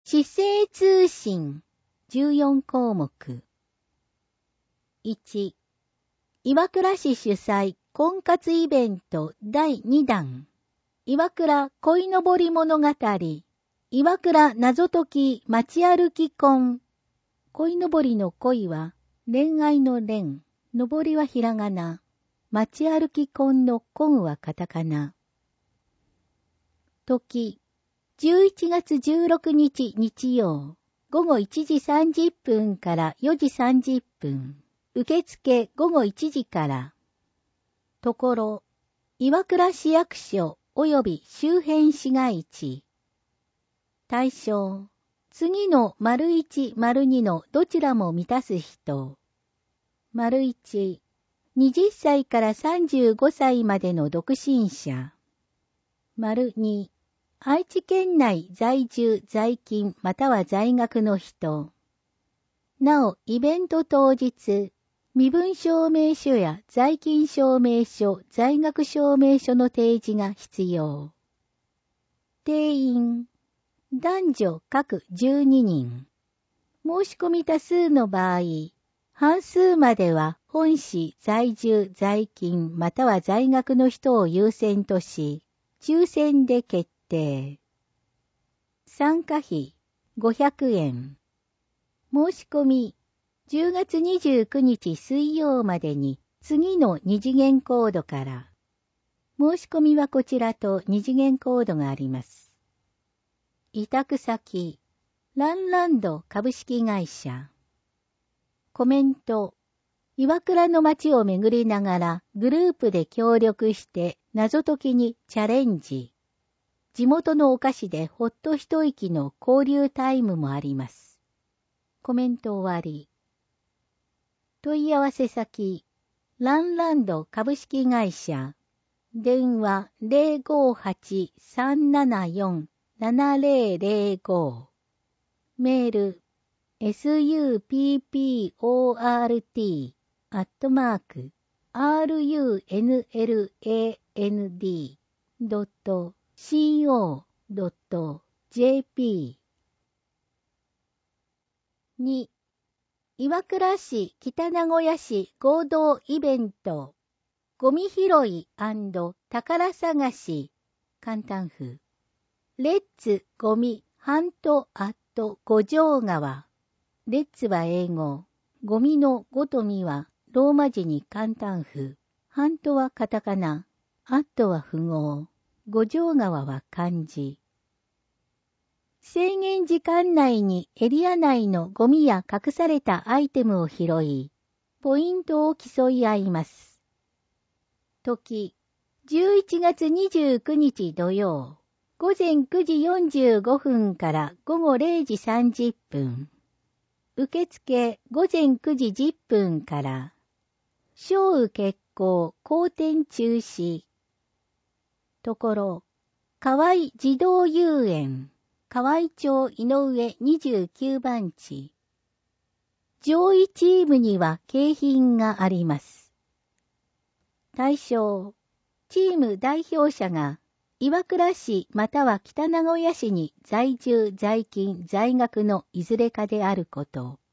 市政通信14項目。1、岩倉市主催婚活イベント第2弾。岩倉恋のぼり物語。岩倉謎解き街歩き婚。恋のぼりの恋は恋愛の恋、のぼりはひらがな。街歩き婚の婚はカタカナ。時、11月16日日曜、午後1時30分から4時30分。受付午後1時から。ところ、岩倉市役所及び周辺市街地。対象、次の①、②のどちらも満たす人。①、20歳から35歳までの独身者。②、愛知県内在住在勤または在学の人。なお、イベント当日、身分証明書や在勤証明書、在学証明書の提示が必要。定員、男女各12人。申し込み多数の場合、半数までは本市在住在勤または在学の人を優先とし、抽選で決定。参加費500円。申し込み10月29日水曜までに次の二次元コードから。申し込みはこちらと二次元コードがあります。委託先、ランランド株式会社。コメント、岩倉の街を巡りながらグループで協力して謎解きにチャレンジ。地元のお菓子でほっと一息の交流タイムもあります。コメント終わり。問い合わせ先、ランランド株式会社。電話058-374-7005。メール、support@runland.co.jp。 2、岩倉市北名古屋市合同イベント、ゴミ拾い&宝探し、簡単譜。レッツゴミハントアット五条川。レッツは英語。ゴミのごとみはローマ字に簡単譜。ハントはカタカナ。アットは符号。五条川は漢字。制限時間内にエリア内のゴミや隠されたアイテムを拾い、ポイントを競い合います。時、11月29日土曜、午前9時45分から午後0時30分。受付午前9時10分から。小雨決行、好転中止。ところ、河合児童遊園。河合町井上29番地。上位チームには景品があります。対象、チーム代表者が岩倉市または北名古屋市に在住在勤在学のいずれかであること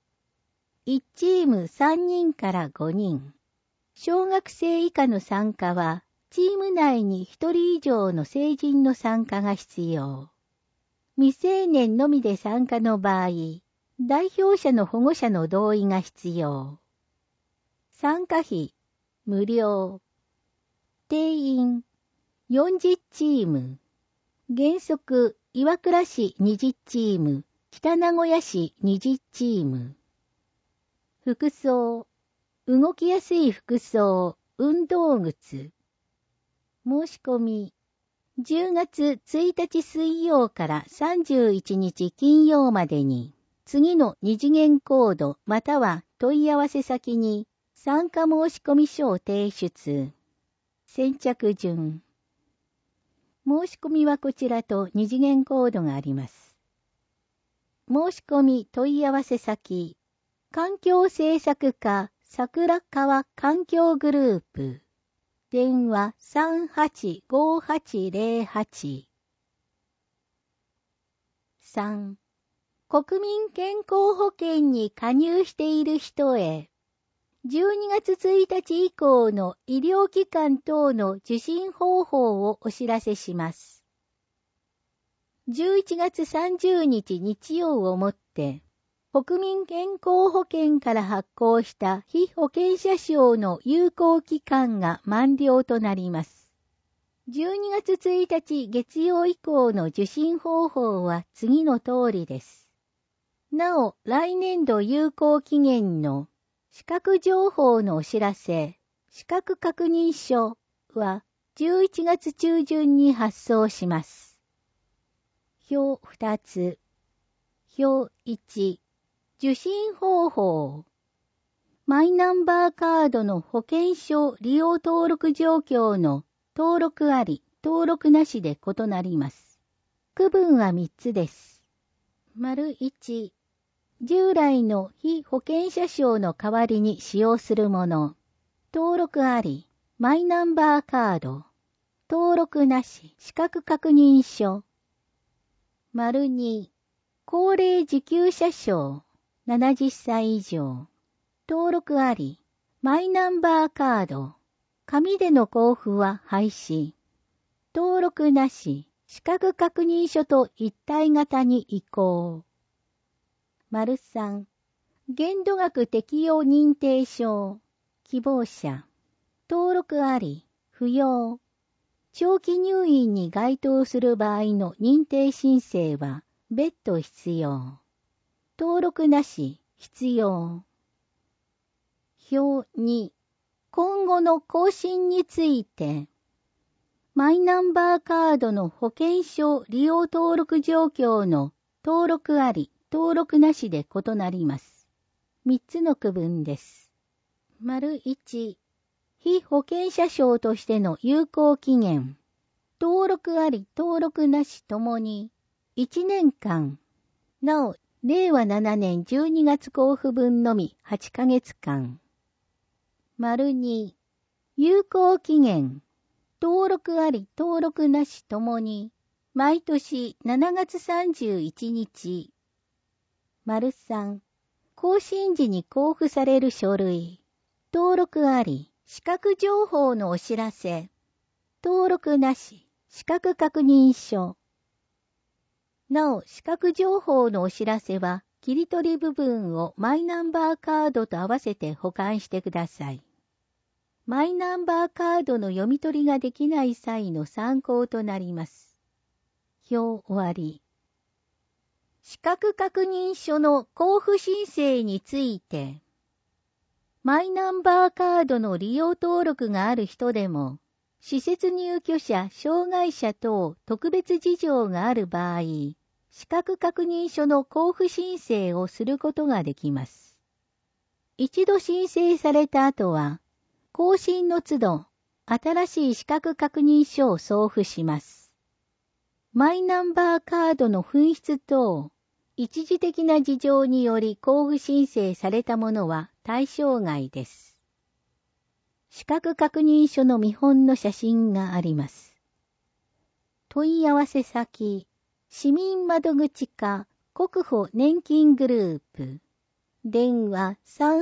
。1チーム3人から5人。小学生以下の参加はチーム内に1人以上の成人の参加が必要。未成年のみで参加の場合、代表者の保護者の同意が必要。参加費、無料。定員、40チーム。原則、岩倉市20チーム、北名古屋市20チーム。服装、動きやすい服装、運動靴。申し込み、10月1日水曜から31日金曜までに、次の二次元コードまたは問い合わせ先に参加申込書を提出。先着順。申し込みはこちらと二次元コードがあります。申し込み問い合わせ先、環境政策課桜川環境グループ。電話385808。3、 国民健康保険に加入している人へ、12月1日以降の医療機関等の受診方法をお知らせします。11月30日日曜をもって、国民健康保険から発行した被保険者証の有効期間が満了となります。12月1日月曜以降の受診方法は次の通りです。なお、来年度有効期限の資格情報のお知らせ、資格確認書は11月中旬に発送します。表2つ。表1、受診方法。マイナンバーカードの保険証利用登録状況の登録あり、登録なしで異なります。区分は3つです。1、従来の被保険者証の代わりに使用するもの。登録あり、マイナンバーカード。登録なし、資格確認書。2、高齢受給者証。70歳以上。登録あり、マイナンバーカード。紙での交付は廃止。登録なし、資格確認書と一体型に移行。3、限度額適用認定証。希望者。登録あり、不要。長期入院に該当する場合の認定申請は別途必要。登録なし、必要。表2、今後の更新について。マイナンバーカードの保険証利用登録状況の登録あり、登録なしで異なります。3つの区分です。1、被保険者証としての有効期限。登録あり、登録なしともに1年間。なお、令和7年12月交付分のみ8ヶ月間。2、有効期限。登録あり、登録なしともに毎年7月31日。3、更新時に交付される書類。登録あり、資格情報のお知らせ。登録なし、資格確認書。なお、資格情報のお知らせは、切り取り部分をマイナンバーカードと合わせて保管してください。マイナンバーカードの読み取りができない際の参考となります。表終わり。資格確認書の交付申請について、マイナンバーカードの利用登録がある人でも、施設入居者、障害者等特別事情がある場合、資格確認書の交付申請をすることができます。一度申請された後は、更新の都度、新しい資格確認書を送付します。マイナンバーカードの紛失等、一時的な事情により交付申請されたものは対象外です。資格確認書の見本の写真があります。問い合わせ先、市民窓口課国保年金グループ。電話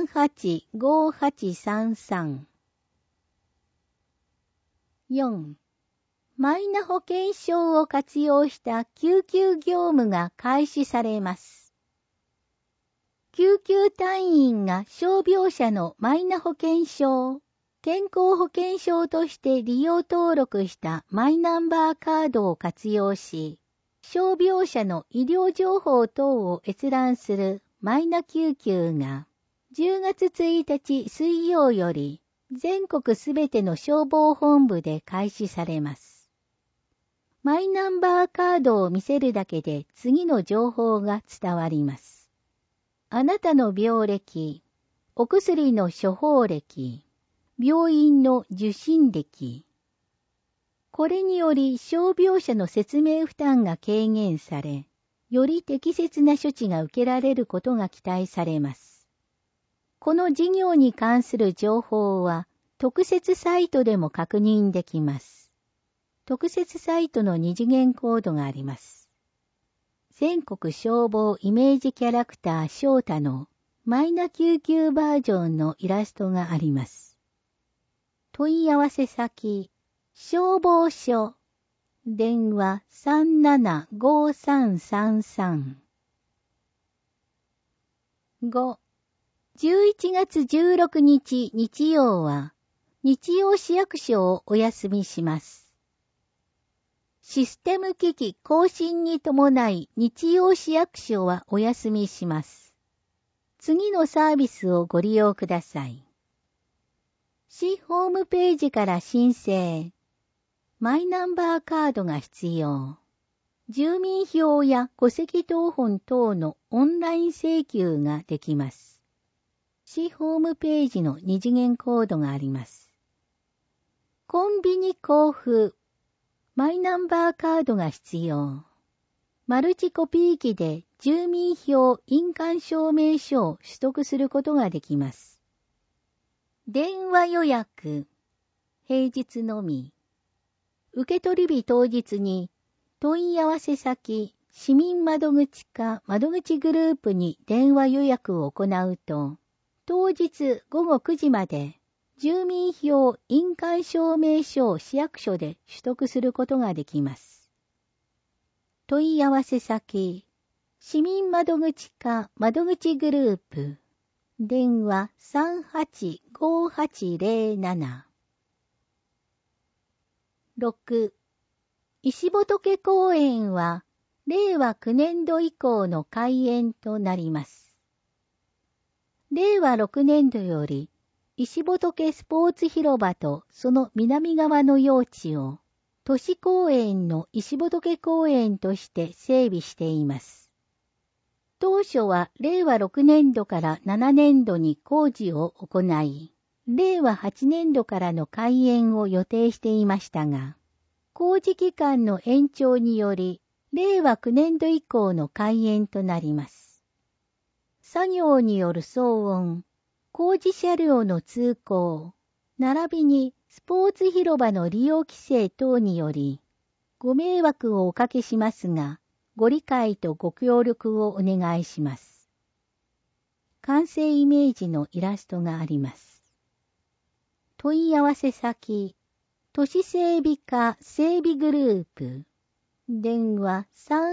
385833。4. マイナ保険証を活用した救急業務が開始されます。救急隊員が傷病者のマイナ保険証、健康保険証として利用登録したマイナンバーカードを活用し、傷病者の医療情報等を閲覧するマイナ救急が10月1日水曜より全国すべての消防本部で開始されます。マイナンバーカードを見せるだけで次の情報が伝わります。あなたの病歴、お薬の処方歴、病院の受診歴。これにより傷病者の説明負担が軽減され、より適切な処置が受けられることが期待されます。この事業に関する情報は特設サイトでも確認できます。特設サイトの二次元コードがあります。 全国消防イメージキャラクター翔太のマイナ99バージョンのイラストがあります。問い合わせ先、消防署、電話375333。5、11月16日日曜は、日曜市役所をお休みします。システム機器更新に伴い日曜市役所はお休みします。次のサービスをご利用ください。市ホームページから申請。マイナンバーカードが必要。住民票や戸籍謄本等のオンライン請求ができます。市ホームページの二次元コードがあります。コンビニ交付。マイナンバーカードが必要。マルチコピー機で住民票印鑑証明書を取得することができます。電話予約。平日のみ。受取日当日に問い合わせ先、市民窓口か窓口グループに電話予約を行うと、当日午後9時まで住民票印鑑証明書を市役所で取得することができます。問い合わせ先、市民窓口か窓口グループ、電話385807。6、石仏公園は令和9年度以降の開園となります。令和6年度より石仏スポーツ広場とその南側の用地を都市公園の石仏公園として整備しています。当初は令和6年度から7年度に工事を行い、令和8年度からの開園を予定していましたが、工事期間の延長により、令和9年度以降の開園となります。作業による騒音、工事車両の通行、並びにスポーツ広場の利用規制等により、ご迷惑をおかけしますが、ご理解とご協力をお願いします。完成イメージのイラストがあります。問い合わせ先、都市整備課整備グループ、電話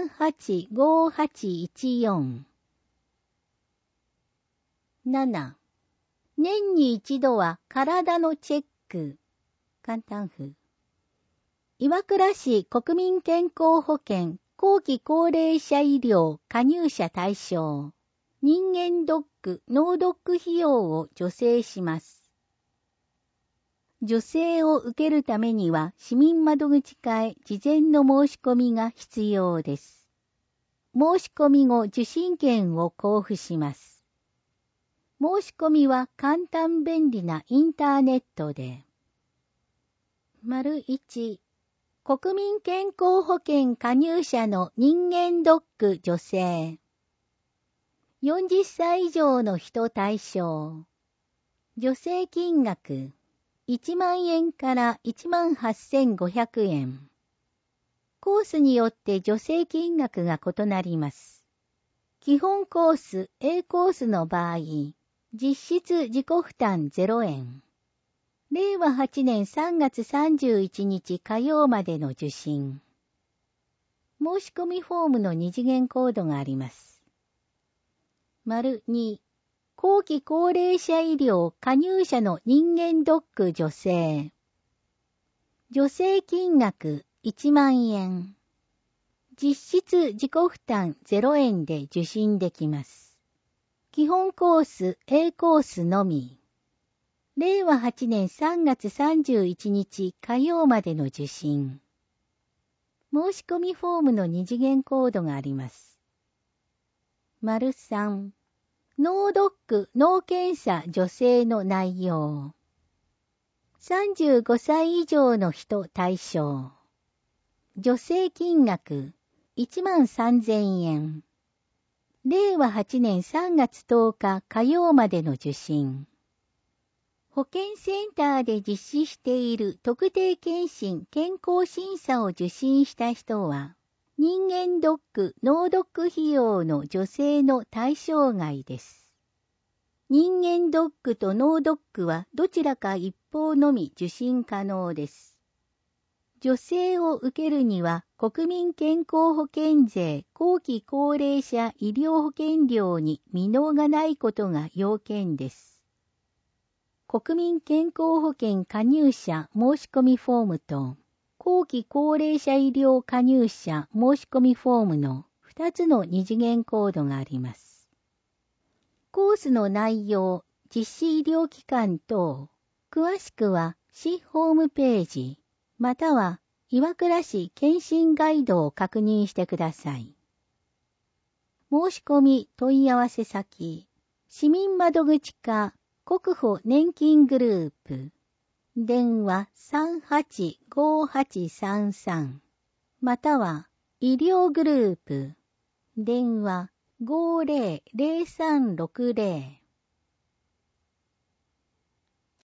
385814。7、年に一度は体のチェック。簡単譜。岩倉市国民健康保険後期高齢者医療加入者対象。人間ドック、脳ドック費用を助成します。助成を受けるためには市民窓口課へ事前の申し込みが必要です。申し込み後受診券を交付します。申し込みは簡単便利なインターネットで。1、国民健康保険加入者の人間ドック助成。40歳以上の人対象。助成金額。1万円から18,500円。コースによって助成金額が異なります。基本コース A コースの場合、実質自己負担0円。令和8年3月31日火曜までの受診。申し込みフォームの二次元コードがあります。2、後期高齢者医療加入者の人間ドック助成。助成金額1万円。実質自己負担0円で受診できます。基本コース A コースのみ。令和8年3月31日火曜までの受診。申し込みフォームの二次元コードがあります。3、脳ドック脳検査助成の内容。35歳以上の人対象。助成金額13,000円。令和8年3月10日火曜までの受診。保健センターで実施している特定健診健康審査を受診した人は、 人間ドック、脳ドック費用の助成の対象外です。人間ドックと脳ドックはどちらか一方のみ受診可能です。助成を受けるには国民健康保険税後期高齢者医療保険料に未納がないことが要件です。国民健康保険加入者申し込みフォームと後期高齢者医療加入者申し込みフォームの2つの二次元コードがあります。コースの内容、実施医療機関等、詳しくは市ホームページ、または岩倉市検診ガイドを確認してください。申し込み問い合わせ先、市民窓口課国保年金グループ、電話385833、または医療グループ、電話500360